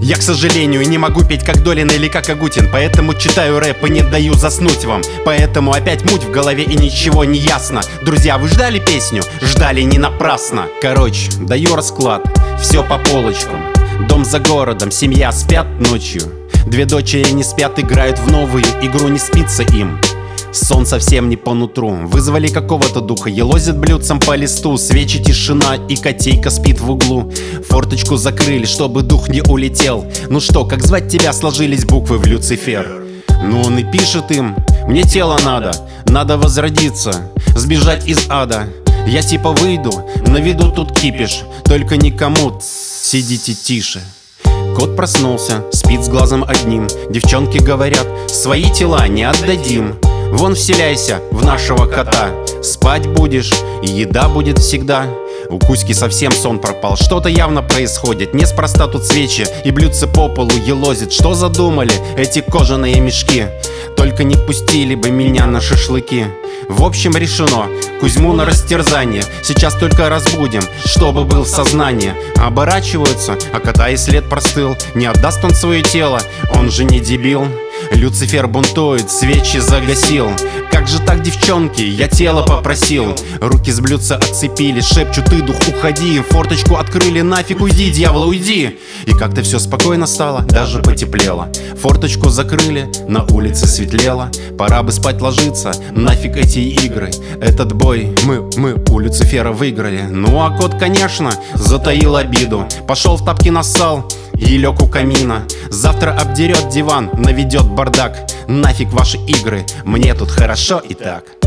Я, к сожалению, не могу петь как Долин или как Агутин, поэтому читаю рэп и не даю заснуть вам. Поэтому опять муть в голове и ничего не ясно. Друзья, вы ждали песню? Ждали не напрасно. Короче, даю расклад, все по полочкам. Дом за городом, семья спят ночью. Две дочери не спят, играют в новую игру, не спится им. Сон совсем не по нутру. Вызвали какого-то духа, елозит блюдцем по листу. Свечи, тишина и котейка спит в углу. Форточку закрыли, чтобы дух не улетел. Ну что, как звать тебя, сложились буквы в Люцифер. Ну он и пишет им: мне тело надо возродиться, сбежать из ада. Я типа выйду, наведу тут кипиш, только никому сидите тише. Кот проснулся, спит с глазом одним. Девчонки говорят: свои тела не отдадим. Вон вселяйся в нашего кота, спать будешь и еда будет всегда. У Кузьки совсем сон пропал, что-то явно происходит. Неспроста тут свечи и блюдце по полу елозит. Что задумали эти кожаные мешки? Только не пустили бы меня на шашлыки. В общем, решено, Кузьму на растерзание. Сейчас только разбудим, чтобы был в сознании. Оборачиваются, а кота и след простыл. Не отдаст он свое тело, он же не дебил. Люцифер бунтует, свечи загасил. Как же так, девчонки, я тело попросил. Руки с блюдца отцепили, шепчут: ты, дух, уходи. Форточку открыли, нафиг уйди, дьявол, уйди. И как-то все спокойно стало, даже потеплело. Форточку закрыли, на улице светлело. Пора бы спать ложиться, нафиг эти игры. Этот бой мы у Люцифера выиграли. Ну а кот, конечно, затаил обиду. Пошел в тапки нассал и лег у камина. Завтра обдерет диван, наведет бардак. Нафиг ваши игры, мне тут хорошо и так.